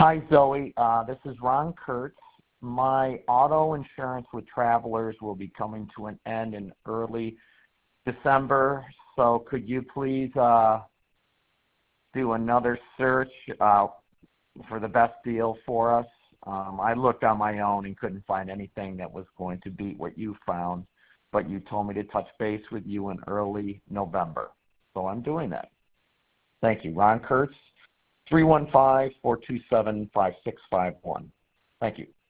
Hi, Zoe. This is Ron Kurtz. My auto insurance with Travelers will be coming to an end in early December. So could you please do another search for the best deal for us? I looked on my own and couldn't find anything that was going to beat what you found, but you told me to touch base with you in early November. So I'm doing that. Thank you. Ron Kurtz, 315-427-5651. Thank you.